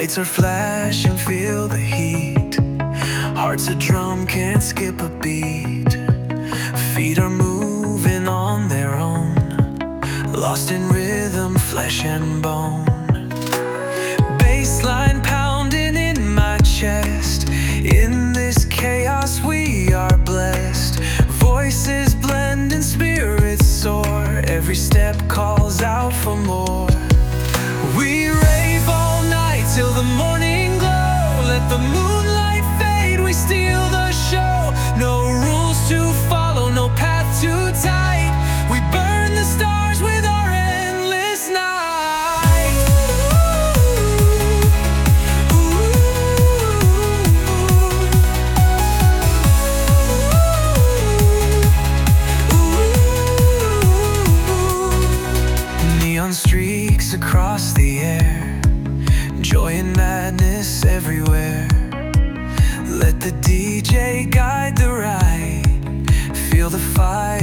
Lights are flashing, feel the heat. Heart's a drum, can't skip a beat. Feet are moving on their own, lost in rhythm, flesh and bone. Bassline pounding in my chest. In this chaos we are blessed. Voices blend and spirits soar. Every step calls out for more. We rave all night till the morning glow. Let the moonlight fade, we steal the show. No rules to follow, no path too tight. We burn the stars with our endless night. Neon streaks across the air, joy and madness everywhere. Let the DJ guide the ride. Feel the fire